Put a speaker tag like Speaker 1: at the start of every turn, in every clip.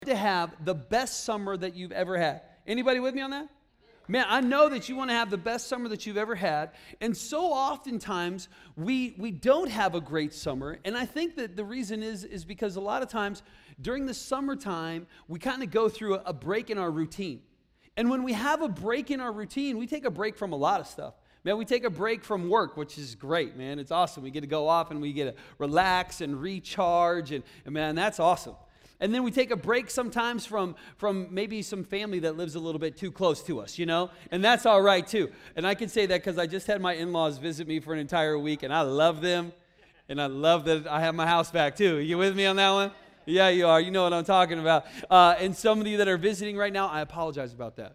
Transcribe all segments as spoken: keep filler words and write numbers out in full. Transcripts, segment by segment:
Speaker 1: to have the best summer that you've ever had. Anybody with me on that? Man, I know that you want to have the best summer that you've ever had. And so oftentimes we we don't have a great summer. And I think that the reason is, is because a lot of times during the summertime, we kind of go through a, a break in our routine. And when we have a break in our routine, we take a break from a lot of stuff. Man, we take a break from work, which is great, man. It's awesome. We get to go off and we get to relax and recharge. And, and man, that's awesome. And then we take a break sometimes from, from maybe some family that lives a little bit too close to us, you know? And that's all right, too. And I can say that because I just had my in-laws visit me for an entire week, and I love them. And I love that I have my house back, too. Are you with me on that one? Yeah, you are. You know what I'm talking about. Uh, and some of you that are visiting right now, I apologize about that.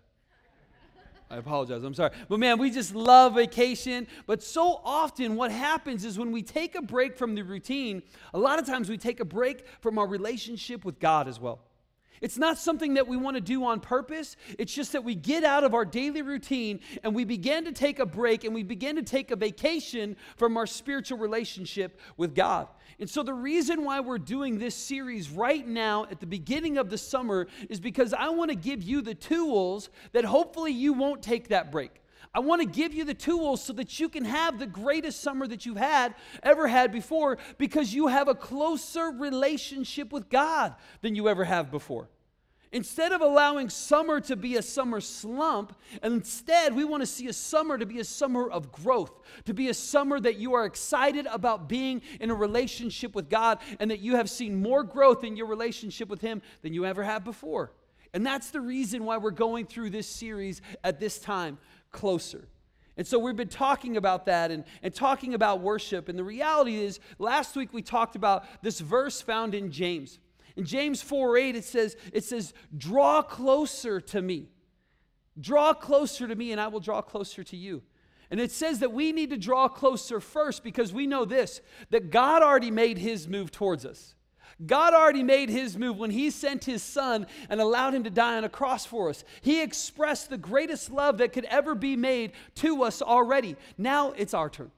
Speaker 1: I apologize. I'm sorry. But man, we just love vacation. But so often what happens is when we take a break from the routine, a lot of times we take a break from our relationship with God as well. It's not something that we want to do on purpose. It's just that we get out of our daily routine and we begin to take a break and we begin to take a vacation from our spiritual relationship with God. And so the reason why we're doing this series right now at the beginning of the summer is because I want to give you the tools that hopefully you won't take that break. I want to give you the tools so that you can have the greatest summer that you've had, ever had before, because you have a closer relationship with God than you ever have before. Instead of allowing summer to be a summer slump, instead we want to see a summer to be a summer of growth, to be a summer that you are excited about being in a relationship with God and that you have seen more growth in your relationship with Him than you ever have before. And that's the reason why we're going through this series at this time, Closer. And so we've been talking about that and, and talking about worship. And the reality is, last week we talked about this verse found in James. In James four eight, it says, it says, draw closer to me. Draw closer to me and I will draw closer to you. And it says that we need to draw closer first because we know this, that God already made His move towards us. God already made His move when He sent His Son and allowed Him to die on a cross for us. He expressed the greatest love that could ever be made to us already. Now it's our turn.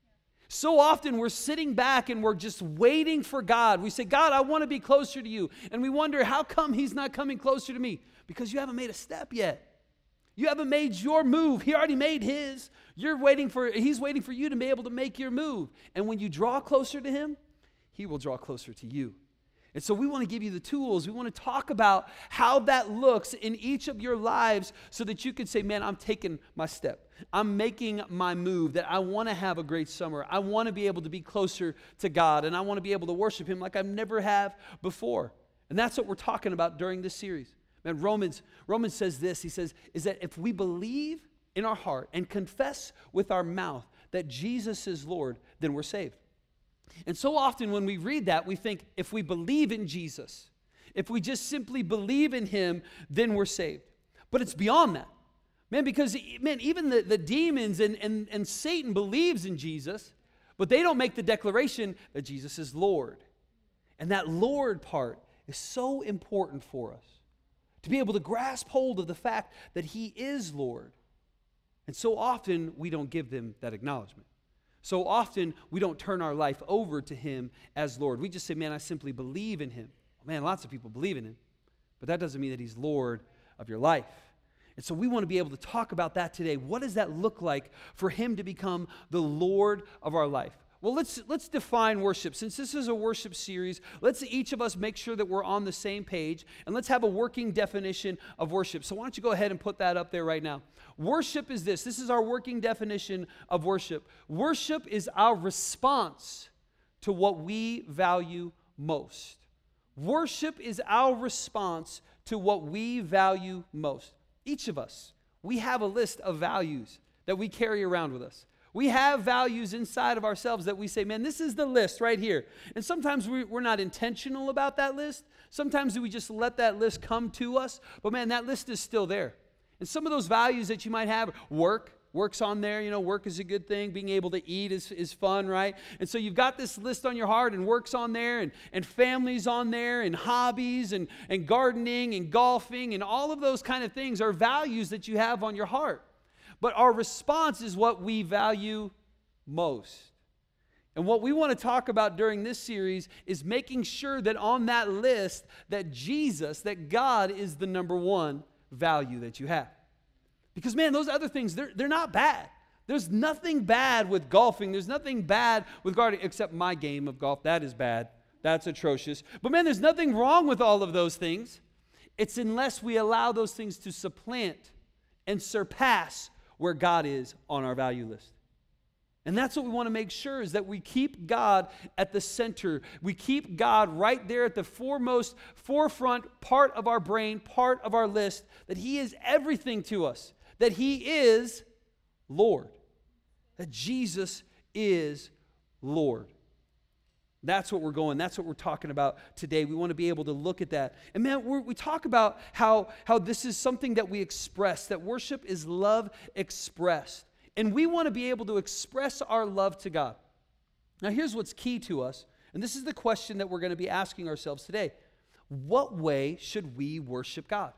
Speaker 1: So often we're sitting back and we're just waiting for God. We say, God, I want to be closer to you. And we wonder, how come He's not coming closer to me? Because you haven't made a step yet. You haven't made your move. He already made His. You're waiting for, He's waiting for you to be able to make your move. And when you draw closer to Him, He will draw closer to you. And so we want to give you the tools. We want to talk about how that looks in each of your lives so that you can say, man, I'm taking my step. I'm making my move, that I want to have a great summer. I want to be able to be closer to God, and I want to be able to worship Him like I've never have before. And that's what we're talking about during this series. Man, Romans, Romans says this. He says, is that if we believe in our heart and confess with our mouth that Jesus is Lord, then we're saved. And so often when we read that, we think if we believe in Jesus, if we just simply believe in Him, then we're saved. But it's beyond that. Man, because, man, even the, the demons and, and, and Satan believes in Jesus, but they don't make the declaration that Jesus is Lord. And that Lord part is so important for us, to be able to grasp hold of the fact that He is Lord. And so often we don't give them that acknowledgement. So often we don't turn our life over to Him as Lord. We just say, man, I simply believe in Him. Man, lots of people believe in Him, but that doesn't mean that He's Lord of your life. And so we want to be able to talk about that today. What does that look like for Him to become the Lord of our life? Well, let's let's define worship. Since this is a worship series, let's each of us make sure that we're on the same page, and let's have a working definition of worship. So why don't you go ahead and put that up there right now. Worship is this. This is our working definition of worship. Worship is our response to what we value most. Worship is our response to what we value most. Each of us, we have a list of values that we carry around with us. We have values inside of ourselves that we say, man, this is the list right here. And sometimes we, we're not intentional about that list. Sometimes we just let that list come to us. But man, that list is still there. And some of those values that you might have, work, work's on there. You know, work is a good thing. Being able to eat is, is fun, right? And so you've got this list on your heart, and work's on there, and, and family's on there, and hobbies, and, and gardening, and golfing, and all of those kind of things are values that you have on your heart. But our response is what we value most. And what we want to talk about during this series is making sure that on that list that Jesus, that God is the number one value that you have. Because man, those other things, they're, they're not bad. There's nothing bad with golfing. There's nothing bad with gardening, except my game of golf. That is bad. That's atrocious. But man, there's nothing wrong with all of those things. It's unless we allow those things to supplant and surpass where God is on our value list. And that's what we want to make sure is that we keep God at the center. We keep God right there at the foremost, forefront part of our brain, part of our list, that He is everything to us, that He is Lord, that Jesus is Lord. That's what we're going. That's what we're talking about today. We want to be able to look at that. And man, we're, we talk about how, how this is something that we express, that worship is love expressed. And we want to be able to express our love to God. Now, here's what's key to us, and this is the question that we're going to be asking ourselves today. What way should we worship God?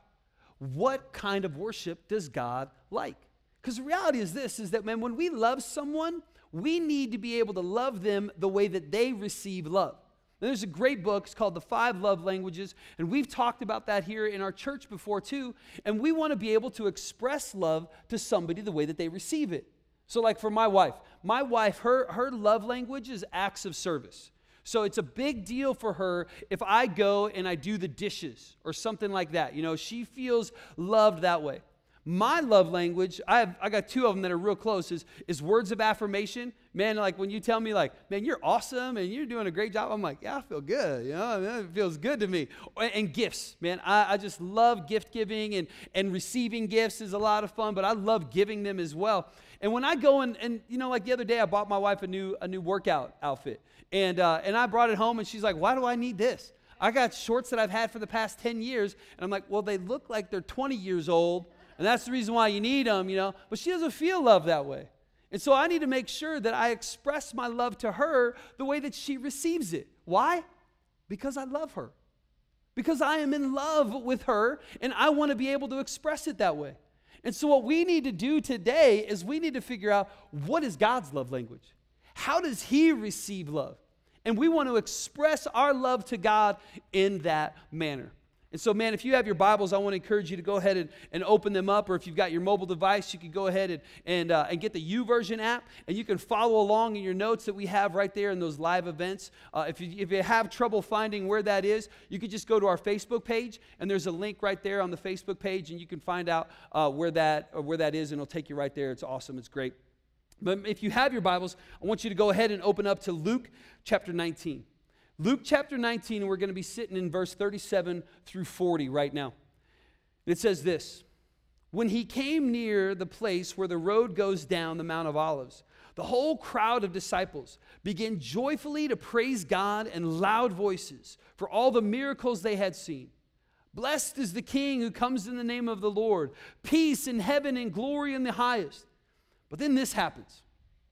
Speaker 1: What kind of worship does God like? Because the reality is this, is that man, when we love someone, we need to be able to love them the way that they receive love. And there's a great book, it's called The Five Love Languages, and we've talked about that here in our church before too, and we want to be able to express love to somebody the way that they receive it. So like for my wife, my wife, her, her love language is acts of service. So it's a big deal for her if I go and I do the dishes or something like that. You know, she feels loved that way. My love language, I have, I got two of them that are real close, is, is words of affirmation. Man, like when you tell me like, man, you're awesome and you're doing a great job, I'm like, yeah, I feel good. You know, it feels good to me. And gifts, man, I, I just love gift giving, and, and receiving gifts is a lot of fun, but I love giving them as well. And when I go and, and you know, like the other day, I bought my wife a new a new workout outfit. And, uh, and I brought it home and she's like, why do I need this? I got shorts that I've had for the past ten years. And I'm like, well, they look like they're twenty years old. And that's the reason why you need them, you know. But she doesn't feel love that way. And so I need to make sure that I express my love to her the way that she receives it. Why? Because I love her. Because I am in love with her, and I want to be able to express it that way. And so what we need to do today is we need to figure out, what is God's love language? How does He receive love? And we want to express our love to God in that manner. And so, man, if you have your Bibles, I want to encourage you to go ahead and, and open them up. Or if you've got your mobile device, you can go ahead and and, uh, and get the YouVersion app, and you can follow along in your notes that we have right there in those live events. Uh, if, you, if you have trouble finding where that is, you can just go to our Facebook page, and there's a link right there on the Facebook page, and you can find out uh, where that or where that is, and it'll take you right there. It's awesome. It's great. But if you have your Bibles, I want you to go ahead and open up to Luke chapter nineteen. Luke chapter nineteen, and we're going to be sitting in verse thirty-seven through forty right now. It says this: when He came near the place where the road goes down the Mount of Olives, the whole crowd of disciples began joyfully to praise God in loud voices for all the miracles they had seen. Blessed is the King who comes in the name of the Lord. Peace in heaven and glory in the highest. But then this happens.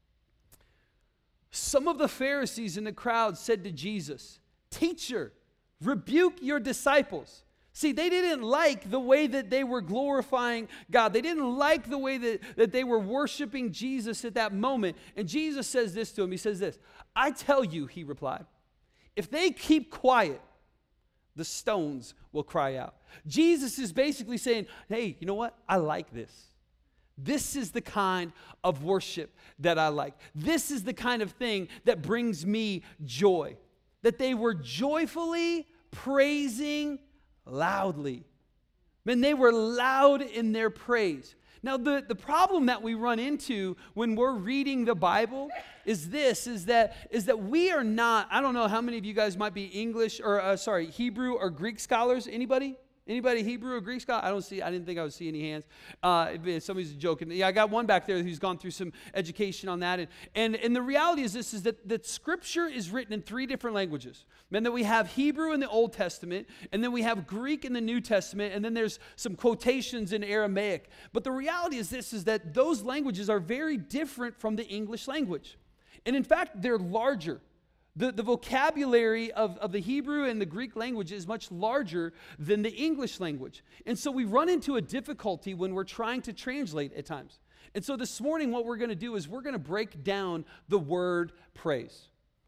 Speaker 1: Some of the Pharisees in the crowd said to Jesus, "Teacher, rebuke your disciples." See, they didn't like the way that they were glorifying God. They didn't like the way that, that they were worshiping Jesus at that moment. And Jesus says this to him. He says this: "I tell you," he replied, "if they keep quiet, the stones will cry out." Jesus is basically saying, hey, you know what? I like this. This is the kind of worship that I like. This is the kind of thing that brings me joy. That they were joyfully praising loudly. Man, they were loud in their praise. Now, the, the problem that we run into when we're reading the Bible is this, is that, is that we are not, I don't know how many of you guys might be English or, uh, sorry, Hebrew or Greek scholars. Anybody? Anybody Hebrew or Greek scholar? I don't see, I didn't think I would see any hands. Uh, somebody's joking. Yeah, I got one back there who's gone through some education on that. And, and, and the reality is this, is that, that Scripture is written in three different languages. And that we have Hebrew in the Old Testament, and then we have Greek in the New Testament, and then there's some quotations in Aramaic. But the reality is this, is that those languages are very different from the English language. And in fact, they're larger. The, the vocabulary of, of the Hebrew and the Greek language is much larger than the English language. And so we run into a difficulty when we're trying to translate at times. And so this morning what we're going to do is we're going to break down the word praise.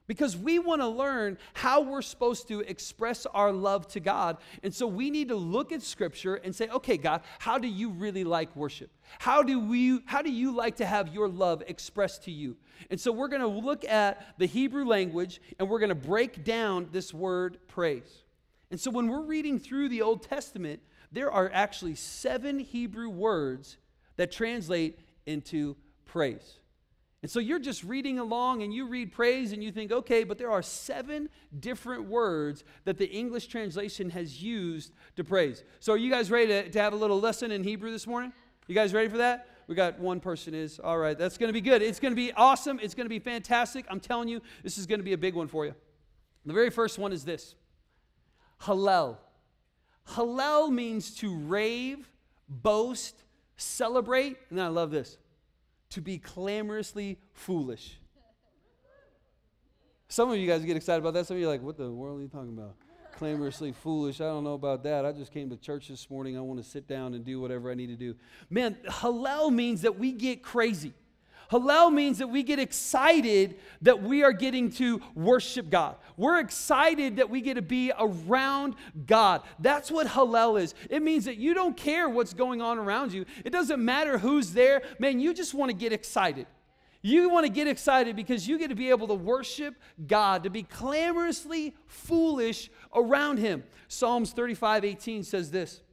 Speaker 1: Because we want to learn how we're supposed to express our love to God. And so we need to look at Scripture and say, okay, God, how do you really like worship? How do we, how do you like to have your love expressed to you? And so we're going to look at the Hebrew language, and we're going to break down this word praise. And so when we're reading through the Old Testament, there are actually seven Hebrew words that translate into praise. And so you're just reading along and you read praise and you think, okay, but there are seven different words that the English translation has used to praise. So are you guys ready to, to have a little lesson in Hebrew this morning? You guys ready for that? We got one person is. All right, that's going to be good. It's going to be awesome. It's going to be fantastic. I'm telling you, this is going to be a big one for you. The very first one is this. Hallel. Hallel means to rave, boast, celebrate, and I love this. To be clamorously foolish. Some of you guys get excited about that. Some of you are like, what the world are you talking about? Clamorously foolish. I don't know about that. I just came to church this morning. I want to sit down and do whatever I need to do. Man, Hallel means that we get crazy. Hallel means that we get excited that we are getting to worship God. We're excited that we get to be around God. That's what Hallel is. It means that you don't care what's going on around you. It doesn't matter who's there. Man, you just want to get excited. You want to get excited because you get to be able to worship God, to be clamorously foolish around Him. Psalms thirty-five eighteen says this.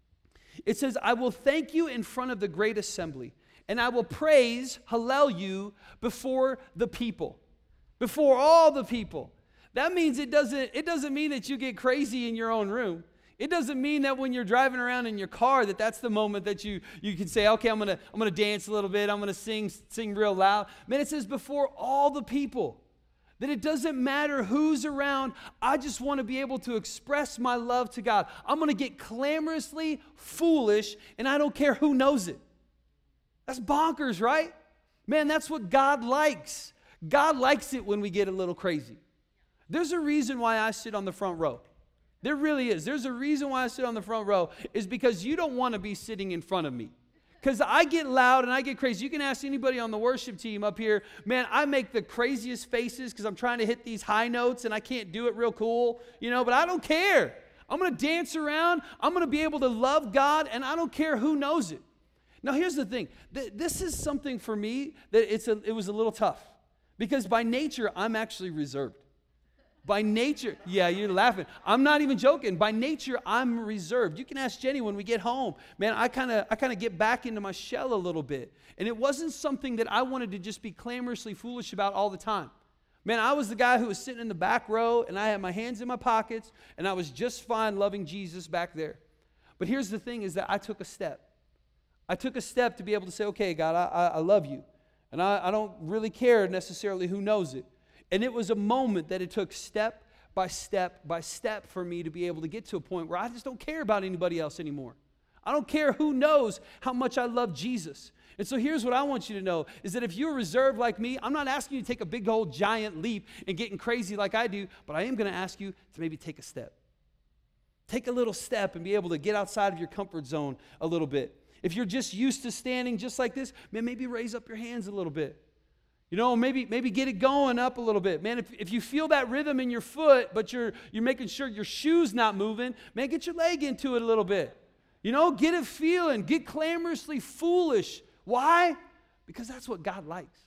Speaker 1: It says, I will thank you in front of the great assembly, and I will praise, Hallel you, before the people, before all the people. That means it doesn't, it doesn't mean that you get crazy in your own room. It doesn't mean that when you're driving around in your car that that's the moment that you, you can say, okay, I'm going to I'm gonna dance a little bit. I'm going to sing, sing real loud. Man, it says before all the people. That it doesn't matter who's around. I just want to be able to express my love to God. I'm going to get clamorously foolish, and I don't care who knows it. That's bonkers, right? Man, that's what God likes. God likes it when we get a little crazy. There's a reason why I sit on the front row. There really is. There's a reason why I sit on the front row is because you don't want to be sitting in front of me. Because I get loud and I get crazy. You can ask anybody on the worship team up here. Man, I make the craziest faces because I'm trying to hit these high notes and I can't do it real cool, you know, but I don't care. I'm going to dance around. I'm going to be able to love God, and I don't care who knows it. Now, here's the thing. This is something for me that it's a, it was a little tough because by nature, I'm actually reserved. By nature, yeah, you're laughing. I'm not even joking. By nature, I'm reserved. You can ask Jenny when we get home. Man, I kind of I kind of get back into my shell a little bit. And it wasn't something that I wanted to just be clamorously foolish about all the time. Man, I was the guy who was sitting in the back row, and I had my hands in my pockets, and I was just fine loving Jesus back there. But here's the thing is that I took a step. I took a step to be able to say, okay, God, I, I, I love you. And I, I don't really care necessarily who knows it. And it was a moment that it took step by step by step for me to be able to get to a point where I just don't care about anybody else anymore. I don't care who knows how much I love Jesus. And so here's what I want you to know, is that if you're reserved like me, I'm not asking you to take a big old giant leap and getting crazy like I do, but I am going to ask you to maybe take a step. Take a little step and be able to get outside of your comfort zone a little bit. If you're just used to standing just like this, man, maybe raise up your hands a little bit. You know, maybe maybe get it going up a little bit. Man, if, if you feel that rhythm in your foot, but you're you're making sure your shoe's not moving, man, get your leg into it a little bit. You know, get it feeling. Get clamorously foolish. Why? Because that's what God likes.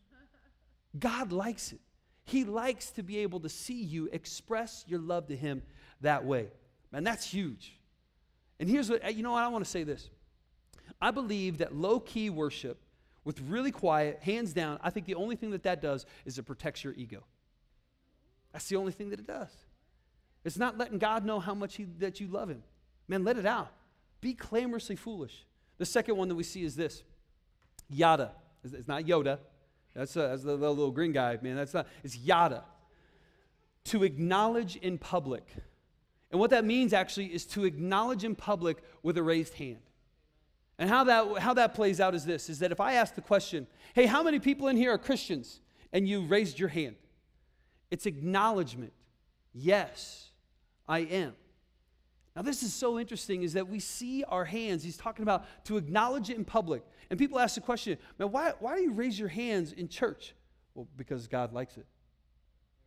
Speaker 1: God likes it. He likes to be able to see you express your love to Him that way. Man, that's huge. And here's what, you know what, I want to say this. I believe that low-key worship with really quiet, hands down, I think the only thing that that does is it protects your ego. That's the only thing that it does. It's not letting God know how much he, that you love Him. Man, let it out. Be clamorously foolish. The second one that we see is this. Yada. It's not Yoda. That's, uh, that's the little, little green guy, man. That's not. It's yada. To acknowledge in public. And what that means actually is to acknowledge in public with a raised hand. And how that how that plays out is this, is that if I ask the question, hey, how many people in here are Christians? And you raised your hand. It's acknowledgement. Yes, I am. Now this is so interesting is that we see our hands. He's talking about to acknowledge it in public. And people ask the question, man, why, why do you raise your hands in church? Well, because God likes it.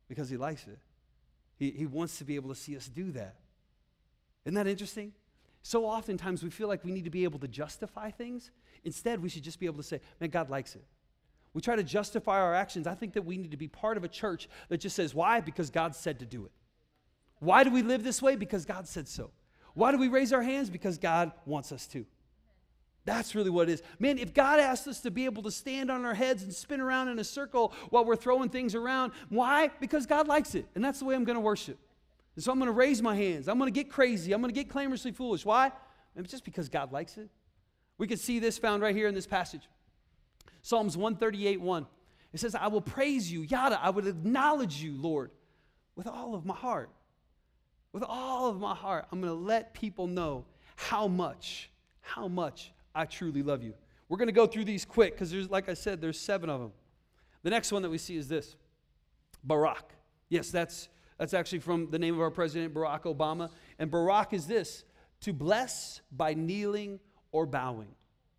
Speaker 1: Because he likes it. He, he wants to be able to see us do that. Isn't that interesting? So oftentimes we feel like we need to be able to justify things. Instead, we should just be able to say, man, God likes it. We try to justify our actions. I think that we need to be part of a church that just says, why? Because God said to do it. Why do we live this way? Because God said so. Why do we raise our hands? Because God wants us to. That's really what it is. Man, if God asked us to be able to stand on our heads and spin around in a circle while we're throwing things around, why? Because God likes it. And that's the way I'm going to worship. And so I'm going to raise my hands. I'm going to get crazy. I'm going to get clamorously foolish. Why? It's just because God likes it. We can see this found right here in this passage. Psalms one thirty-eight, one. It says, I will praise you, yada, I would acknowledge you, Lord, with all of my heart. With all of my heart, I'm going to let people know how much, how much I truly love you. We're going to go through these quick because there's, like I said, there's seven of them. The next one that we see is this, Barak. Yes, that's that's actually from the name of our president, Barack Obama. And Barak is this, to bless by kneeling or bowing.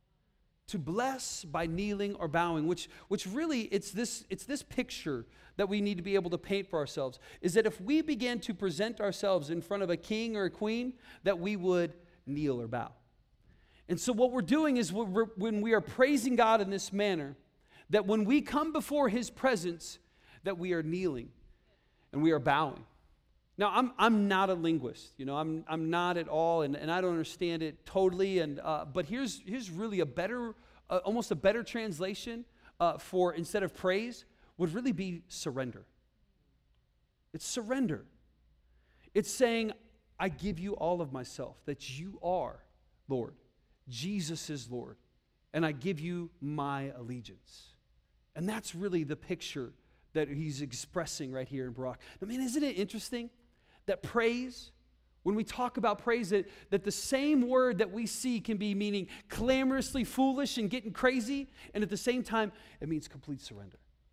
Speaker 1: To bless by kneeling or bowing, which which really it's this it's this picture that we need to be able to paint for ourselves, is that if we begin to present ourselves in front of a king or a queen, that we would kneel or bow. And so what we're doing is we're, when we are praising God in this manner, that when we come before his presence, that we are kneeling and we are bowing. Now, I'm I'm not a linguist, you know, I'm I'm not at all, and, and I don't understand it totally. And uh, but here's here's really a better, uh, almost a better translation uh, for instead of praise would really be surrender. It's surrender. It's saying, I give you all of myself, that you are Lord. Jesus is Lord, and I give you my allegiance. And that's really the picture that he's expressing right here in Barak. I mean, isn't it interesting that praise, when we talk about praise, that, that the same word that we see can be meaning clamorously foolish and getting crazy, and at the same time, it means complete surrender.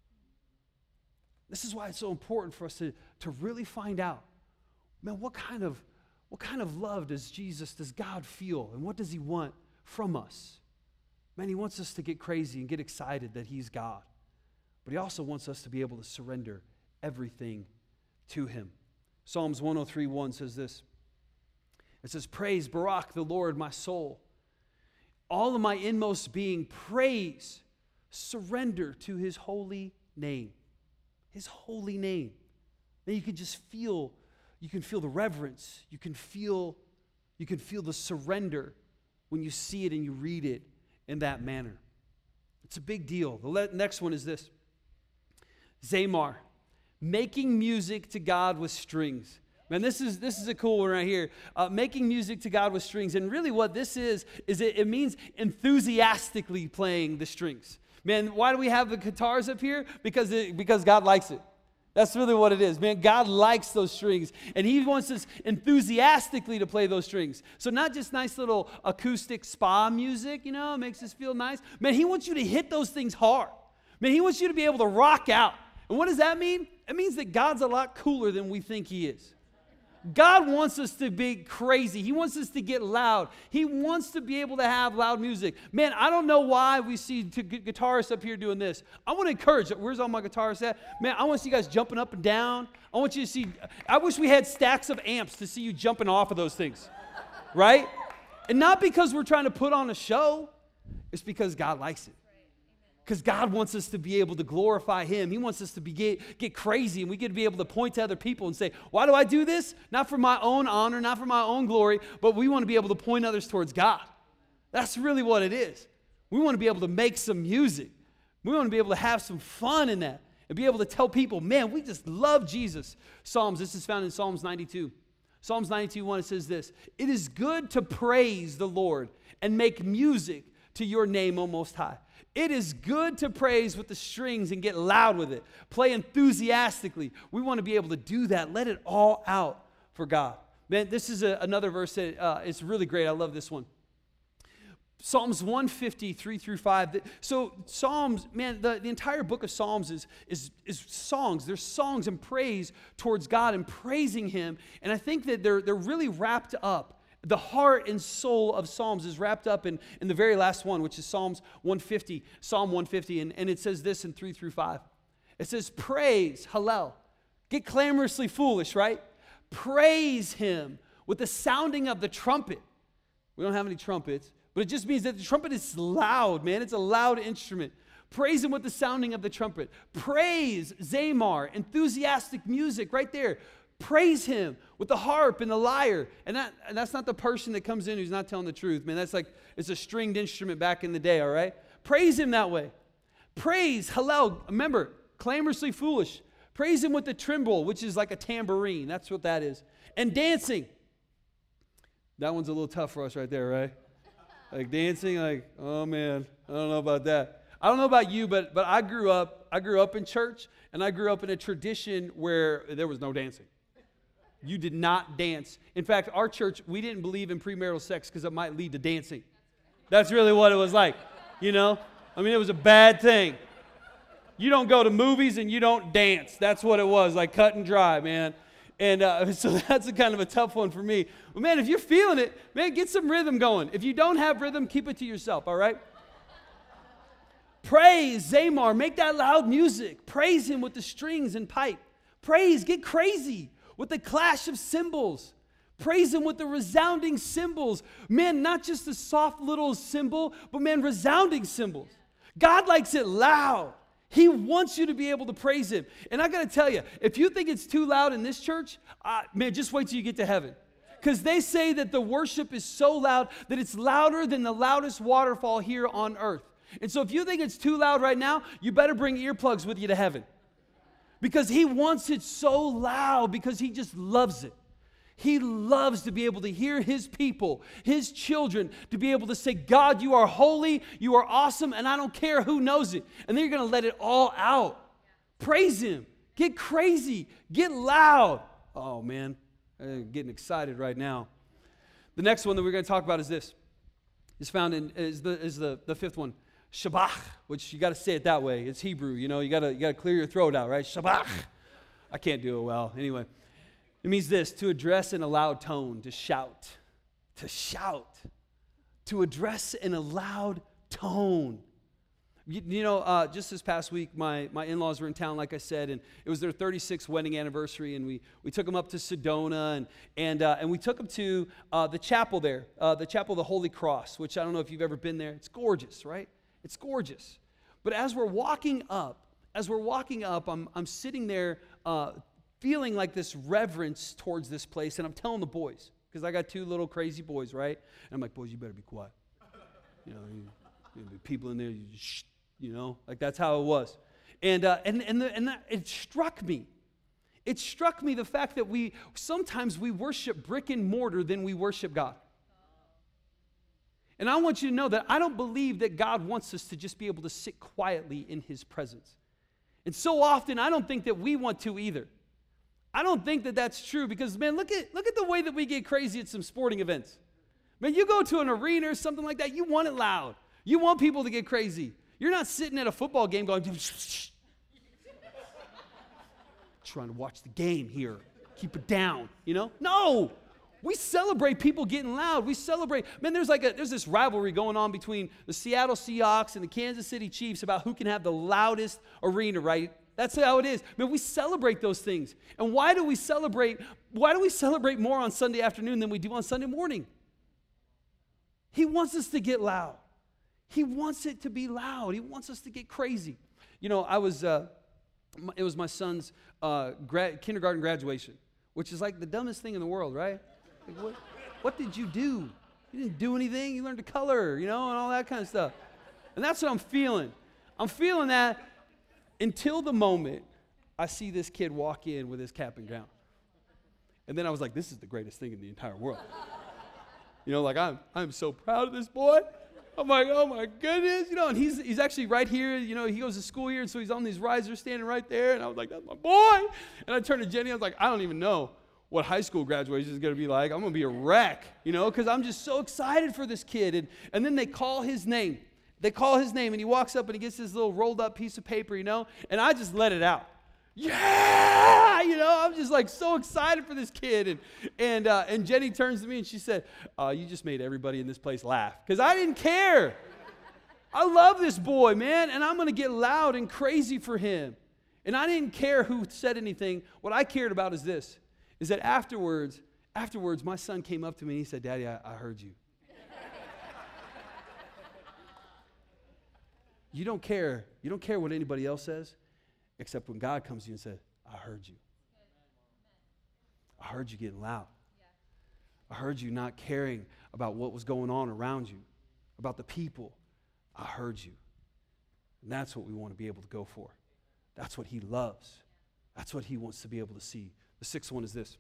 Speaker 1: This is why it's so important for us to, to really find out, man, what kind of what kind of love does Jesus, does God feel, and what does he want from us? Man, he wants us to get crazy and get excited that he's God. But he also wants us to be able to surrender everything to him. Psalms one oh three, one says this. It says, praise Barak, the Lord, my soul. All of my inmost being, praise, surrender to his holy name. His holy name. Then you can just feel, you can feel the reverence. You can feel, you can feel the surrender when you see it and you read it in that manner. It's a big deal. The le- next one is this. Zamar, making music to God with strings. Man, this is this is a cool one right here. Uh, making music to God with strings. And really what this is, is it, it means enthusiastically playing the strings. Man, why do we have the guitars up here? Because it, because God likes it. That's really what it is. Man, God likes those strings, and he wants us enthusiastically to play those strings. So not just nice little acoustic spa music, you know, makes us feel nice. Man, he wants you to hit those things hard. Man, he wants you to be able to rock out. And what does that mean? It means that God's a lot cooler than we think he is. God wants us to be crazy. He wants us to get loud. He wants to be able to have loud music. Man, I don't know why we see t- guitarists up here doing this. I want to encourage, where's all my guitarists at? Man, I want to see you guys jumping up and down. I want you to see, I wish we had stacks of amps to see you jumping off of those things, right? And not because we're trying to put on a show. It's because God likes it. Because God wants us to be able to glorify him. He wants us to be get, get crazy, and we get to be able to point to other people and say, why do I do this? Not for my own honor, not for my own glory, but we want to be able to point others towards God. That's really what it is. We want to be able to make some music. We want to be able to have some fun in that and be able to tell people, man, we just love Jesus. Psalms, this is found in Psalms ninety-two. Psalms ninety-two, one, it says this, it is good to praise the Lord and make music to your name, O Most High. It is good to praise with the strings and get loud with it. Play enthusiastically. We want to be able to do that. Let it all out for God. Man, this is a, another verse that uh, is really great. I love this one. Psalms one fifty, three through five. So Psalms, man, the, the entire book of Psalms is, is, is songs. There's songs and praise towards God and praising him. And I think that they're, they're really wrapped up. The heart and soul of Psalms is wrapped up in, in the very last one, which is Psalms one fifty, Psalm one fifty, and, and it says this in three through five. It says, praise, Hallel, Get clamorously foolish, right? Praise him with the sounding of the trumpet. We don't have any trumpets, but it just means that the trumpet is loud, man. It's a loud instrument. Praise him with the sounding of the trumpet. Praise Zamar, enthusiastic music right there. Praise him with the harp and the lyre. And, that, and that's not the person that comes in who's not telling the truth, man. That's like, it's a stringed instrument back in the day, all right? Praise him that way. Praise, Hallel. Remember, clamorously foolish. Praise him with the timbrel, which is like a tambourine. That's what that is. And dancing. That one's a little tough for us right there, right? Like dancing, like, oh man, I don't know about that. I don't know about you, but but I grew up, I grew up in church, and I grew up in a tradition where there was no dancing. You did not dance. In fact, our church, we didn't believe in premarital sex because it might lead to dancing. That's really what it was like, you know? I mean, it was a bad thing. You don't go to movies and you don't dance. That's what it was, like cut and dry, man. And uh, so that's a kind of a tough one for me. But man, if you're feeling it, man, get some rhythm going. If you don't have rhythm, keep it to yourself, all right? Praise Zamar. Make that loud music. Praise him with the strings and pipe. Praise, get crazy with the clash of cymbals. Praise him with the resounding cymbals. Man, not just the soft little cymbal, but man, resounding cymbals. God likes it loud. He wants you to be able to praise him. And I got to tell you, if you think it's too loud in this church, uh, man, just wait till you get to heaven. Because they say that the worship is so loud that it's louder than the loudest waterfall here on earth. And so if you think it's too loud right now, you better bring earplugs with you to heaven. Because he wants it so loud because he just loves it. He loves to be able to hear his people, his children, to be able to say, God, you are holy, you are awesome, and I don't care who knows it. And then you're going to let it all out. Praise him. Get crazy. Get loud. Oh, man, I'm getting excited right now. The next one that we're going to talk about is this. It's found in, is the, is the, the fifth one. Shabach, which you got to say it that way. It's Hebrew, you know. You got to you got to clear your throat out, right? Shabach. I can't do it well. Anyway. It means this, to address in a loud tone, to shout, to shout, to address in a loud tone. You, you know, uh, just this past week, my, my in-laws were in town, like I said, and it was their thirty-sixth wedding anniversary, and we, we took them up to Sedona, and and uh, and we took them to uh, the chapel there, uh, the Chapel of the Holy Cross, which I don't know if you've ever been there. It's gorgeous, right? It's gorgeous. But as we're walking up, as we're walking up, I'm I'm sitting there, uh, feeling like this reverence towards this place, and I'm telling the boys, because I got two little crazy boys, right? And I'm like, boys, you better be quiet. You know, you, you know, people in there, you, just, shh, you know, like that's how it was. And uh, and and the, and that, it struck me. It struck me the fact that we sometimes we worship brick and mortar than we worship God. And I want you to know that I don't believe that God wants us to just be able to sit quietly in his presence. And so often, I don't think that we want to either. I don't think that that's true because, man, look at look at the way that we get crazy at some sporting events. Man, you go to an arena or something like that, you want it loud. You want people to get crazy. You're not sitting at a football game going, shh. Trying to watch the game here. Keep it down, you know? No! We celebrate people getting loud. We celebrate. Man, there's like a there's this rivalry going on between the Seattle Seahawks and the Kansas City Chiefs about who can have the loudest arena, right? That's how it is. Man, we celebrate those things. And why do we celebrate? Why do we celebrate more on Sunday afternoon than we do on Sunday morning? He wants us to get loud. He wants it to be loud. He wants us to get crazy. You know, I was, uh, it was my son's uh, grad, kindergarten graduation, which is like the dumbest thing in the world, right? Like, what, what did you do? You didn't do anything. You learned to color, you know, and all that kind of stuff. And that's what I'm feeling. I'm feeling that until the moment I see this kid walk in with his cap and gown. And then I was like, this is the greatest thing in the entire world. You know, like I'm I'm so proud of this boy. I'm like, oh my goodness, you know, and he's he's actually right here, you know, he goes to school here, and so he's on these risers standing right there, and I was like, that's my boy. And I turned to Jenny, I was like, I don't even know what high school graduation is going to be like. I'm going to be a wreck, you know, because I'm just so excited for this kid. And, and then they call his name. They call his name, and he walks up, and he gets this little rolled up piece of paper, you know, and I just let it out. Yeah, you know, I'm just like so excited for this kid. And and uh, and Jenny turns to me and she said, uh, you just made everybody in this place laugh. Because I didn't care. I love this boy, man, and I'm going to get loud and crazy for him. And I didn't care who said anything. What I cared about is this, is that afterwards, afterwards, my son came up to me and he said, Daddy, I, I heard you. You don't care. You don't care what anybody else says, except when God comes to you and says, I heard you. I heard you getting loud. I heard you not caring about what was going on around you, about the people. I heard you. And that's what we want to be able to go for. That's what he loves. That's what he wants to be able to see. The sixth one is this.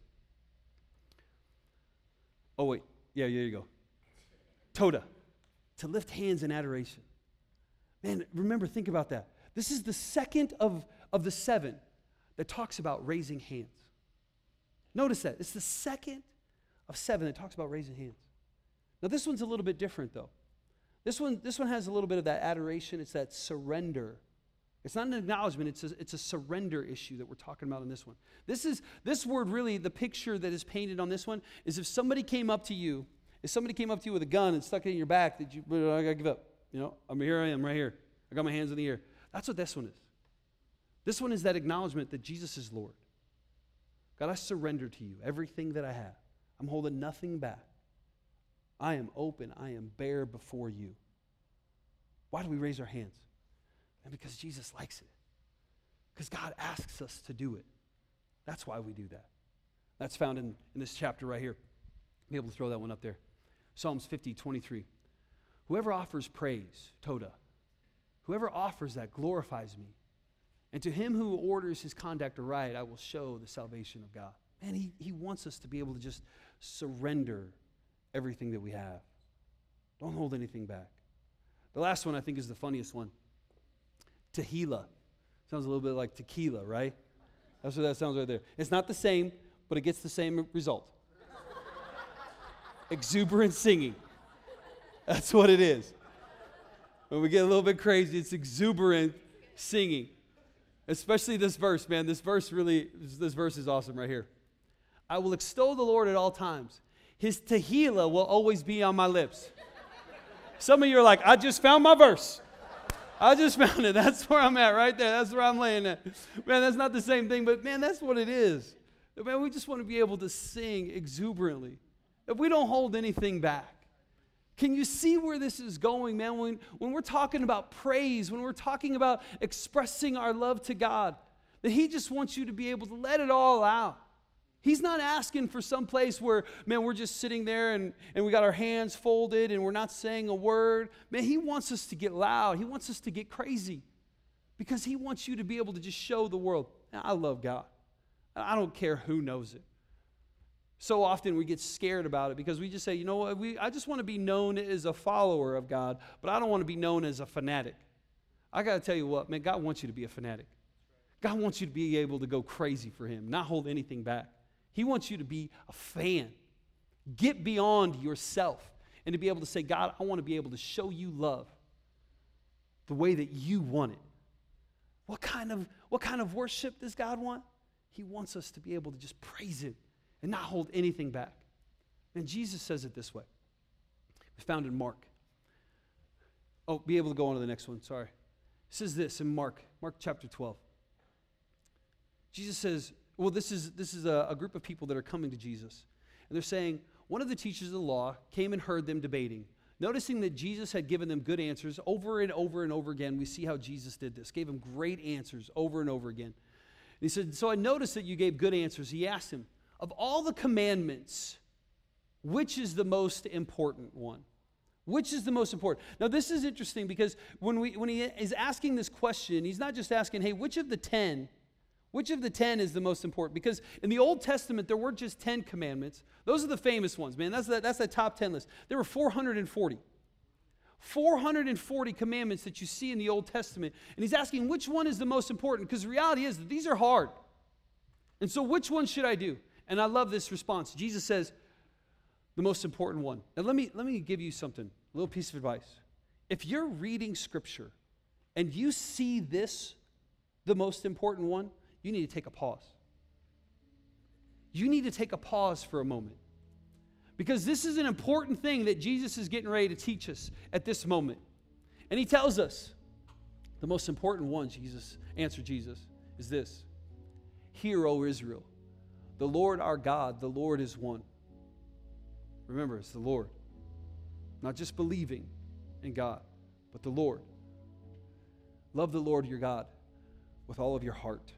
Speaker 1: Oh, wait. Yeah, there you go. Toda, to lift hands in adoration. Man, remember, think about that. This is the second of, of the seven that talks about raising hands. Notice that. It's the second of seven that talks about raising hands. Now, this one's a little bit different, though. This one, this one has a little bit of that adoration. It's that surrender. It's not an acknowledgement. It's a, it's a surrender issue that we're talking about in this one. This is this word really, the picture that is painted on this one is if somebody came up to you, if somebody came up to you with a gun and stuck it in your back, that you, I gotta give up. You know, I'm here, I am right here. I got my hands in the air. That's what this one is. This one is that acknowledgement that Jesus is Lord. God, I surrender to you everything that I have. I'm holding nothing back. I am open. I am bare before you. Why do we raise our hands? And because Jesus likes it. Because God asks us to do it. That's why we do that. That's found in, in this chapter right here. Be able to throw that one up there. Psalms fifty, twenty-three. Whoever offers praise, Toda, whoever offers that glorifies me. And to him who orders his conduct aright, I will show the salvation of God. Man, he, he wants us to be able to just surrender everything that we have. Don't hold anything back. The last one I think is the funniest one. Tehillah. Sounds a little bit like tequila, right? That's what that sounds right there. It's not the same, but it gets the same result. Exuberant singing. That's what it is. When we get a little bit crazy, it's exuberant singing. Especially this verse, man. This verse really, this verse is awesome right here. I will extol the Lord at all times. His Tehillah will always be on my lips. Some of you are like, I just found my verse. I just found it. That's where I'm at right there. That's where I'm laying at. Man, that's not the same thing, but man, that's what it is. Man, we just want to be able to sing exuberantly. If we don't hold anything back. Can you see where this is going, man? When, when we're talking about praise, when we're talking about expressing our love to God, that he just wants you to be able to let it all out. He's not asking for some place where, man, we're just sitting there and, and we got our hands folded and we're not saying a word. Man, he wants us to get loud. He wants us to get crazy because he wants you to be able to just show the world, I love God. I don't care who knows it. So often we get scared about it because we just say, you know what, we, I just want to be known as a follower of God, but I don't want to be known as a fanatic. I got to tell you what, man, God wants you to be a fanatic. God wants you to be able to go crazy for him, not hold anything back. He wants you to be a fan. Get beyond yourself and to be able to say, God, I want to be able to show you love the way that you want it. What kind of, what kind of worship does God want? He wants us to be able to just praise him and not hold anything back. And Jesus says it this way. It's found in Mark. Oh, be able to go on to the next one, sorry. It says this in Mark, Mark chapter twelve. Jesus says, well, this is, this is a, a group of people that are coming to Jesus. And they're saying, one of the teachers of the law came and heard them debating. Noticing that Jesus had given them good answers over and over and over again, we see how Jesus did this. Gave them great answers over and over again. And he said, so I noticed that you gave good answers. He asked him, of all the commandments, which is the most important one? Which is the most important? Now, this is interesting because when we when he is asking this question, he's not just asking, hey, which of the ten, which of the ten is the most important? Because in the Old Testament, there weren't just ten commandments. Those are the famous ones, man. That's the, that's the top ten list. There were four hundred forty. four hundred forty commandments that you see in the Old Testament. And he's asking, which one is the most important? Because the reality is that these are hard. And so which one should I do? And I love this response. Jesus says, the most important one. Now let me, let me give you something, a little piece of advice. If you're reading Scripture and you see this, the most important one, you need to take a pause. You need to take a pause for a moment. Because this is an important thing that Jesus is getting ready to teach us at this moment. And he tells us, the most important one, Jesus, answered Jesus, is this. Hear, O Israel, the Lord our God, the Lord is one. Remember, it's the Lord. Not just believing in God, but the Lord. Love the Lord your God with all of your heart,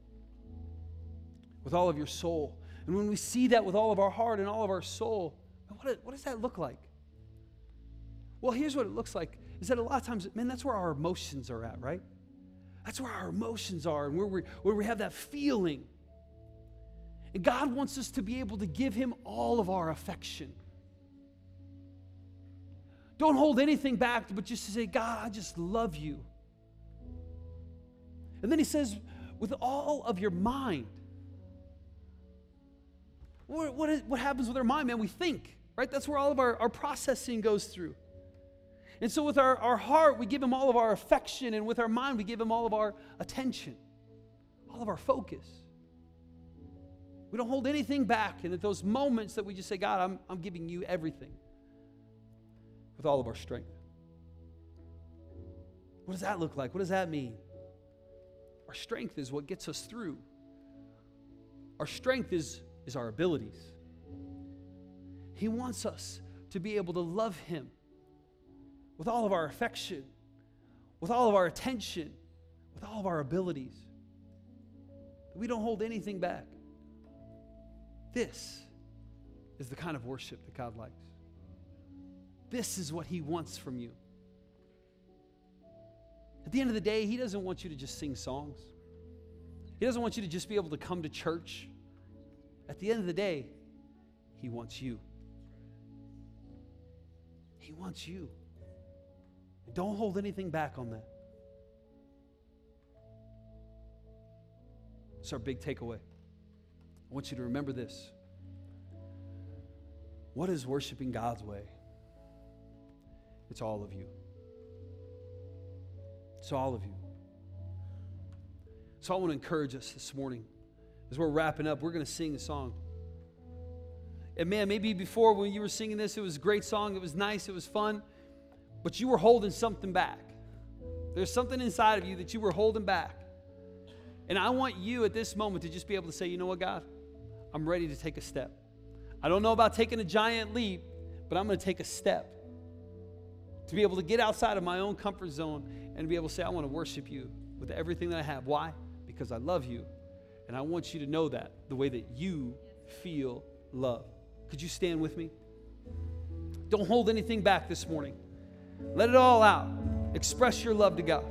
Speaker 1: with all of your soul. And when we see that with all of our heart and all of our soul, what, what does that look like? Well, here's what it looks like, is that a lot of times, man, that's where our emotions are at, right? That's where our emotions are, and where we, where we have that feeling. And God wants us to be able to give him all of our affection. Don't hold anything back, but just to say, God, I just love you. And then he says, with all of your mind. What, what, is, what happens with our mind, man? We think, right? That's where all of our, our processing goes through. And so with our, our heart, we give him all of our affection, and with our mind, we give him all of our attention, all of our focus. We don't hold anything back. And at those moments that we just say, God, I'm, I'm giving you everything with all of our strength. What does that look like? What does that mean? Our strength is what gets us through. Our strength is, is our abilities. He wants us to be able to love him with all of our affection, with all of our attention, with all of our abilities. We don't hold anything back. This is the kind of worship that God likes. This is what he wants from you. At the end of the day, he doesn't want you to just sing songs. He doesn't want you to just be able to come to church. At the end of the day, he wants you. He wants you. Don't hold anything back on that. It's our big takeaway. I want you to remember this. What is worshiping God's way? It's all of you. It's all of you. So I want to encourage us this morning. As we're wrapping up, we're going to sing a song. And man, maybe before when you were singing this, it was a great song. It was nice. It was fun. But you were holding something back. There's something inside of you that you were holding back. And I want you at this moment to just be able to say, you know what, God? I'm ready to take a step. I don't know about taking a giant leap, but I'm going to take a step to be able to get outside of my own comfort zone and be able to say, I want to worship you with everything that I have. Why? Because I love you. And I want you to know that the way that you feel love. Could you stand with me? Don't hold anything back this morning. Let it all out. Express your love to God.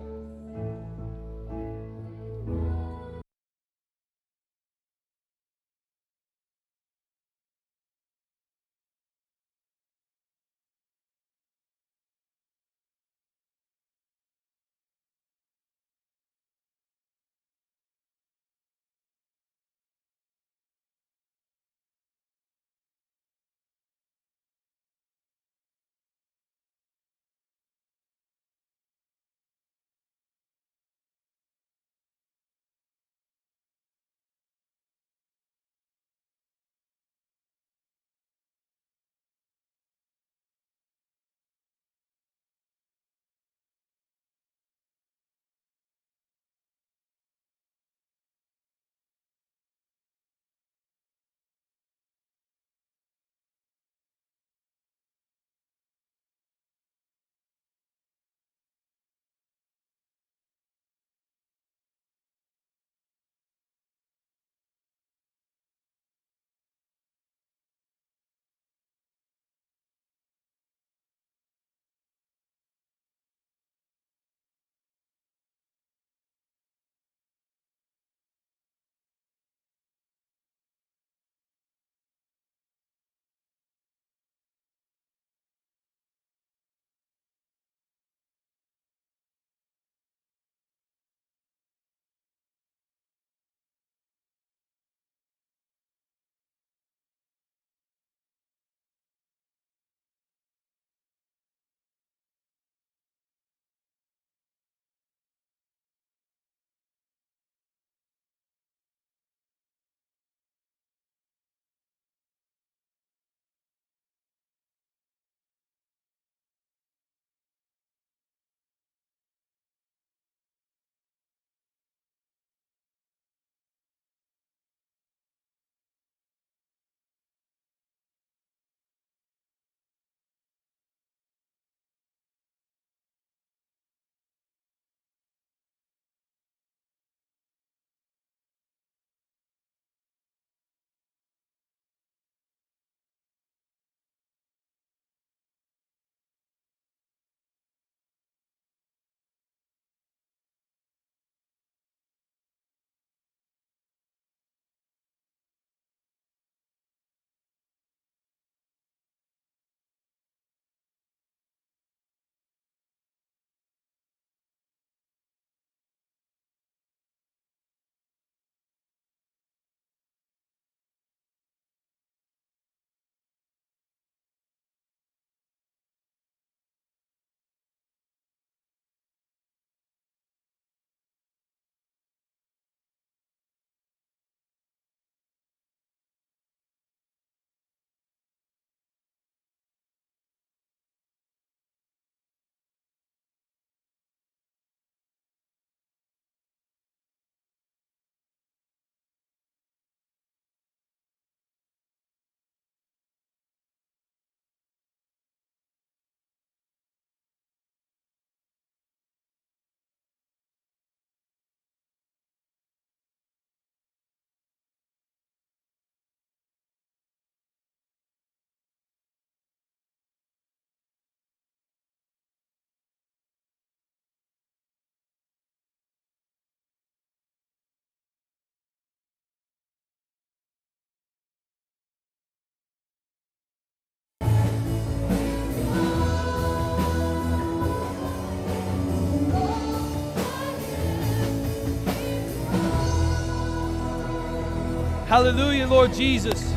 Speaker 1: Hallelujah, Lord Jesus.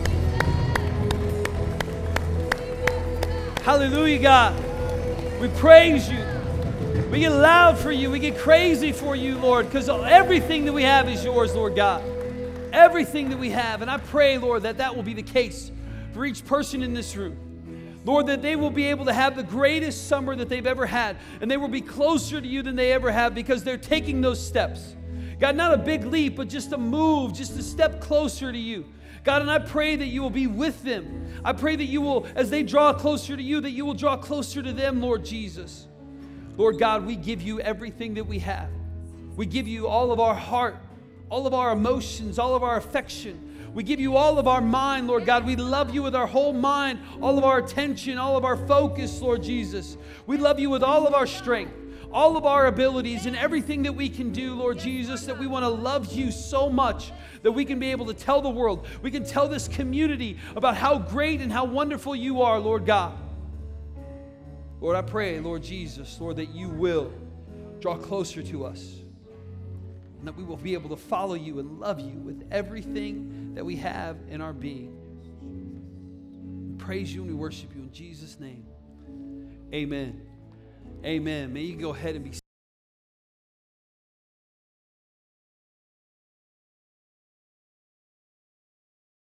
Speaker 1: Hallelujah, God. We praise you. We get loud for you. We get crazy for you, Lord, because everything that we have is yours, Lord God. Everything that we have. And I pray, Lord, that that will be the case for each person in this room. Lord, that they will be able to have the greatest summer that they've ever had. And they will be closer to you than they ever have because they're taking those steps. God, not a big leap, but just a move, just a step closer to you. God, and I pray that you will be with them. I pray that you will, as they draw closer to you, that you will draw closer to them, Lord Jesus. Lord God, we give you everything that we have. We give you all of our heart, all of our emotions, all of our affection. We give you all of our mind, Lord God. We love you with our whole mind, all of our attention, all of our focus, Lord Jesus. We love you with all of our strength, all of our abilities, and everything that we can do, Lord Jesus, that we want to love you so much that we can be able to tell the world, we can tell this community about how great and how wonderful you are, Lord God. Lord, I pray, Lord Jesus, Lord, that you will draw closer to us and that we will be able to follow you and love you with everything that we have in our being. We praise you and we worship you in Jesus' name. Amen. Amen. May you go ahead and be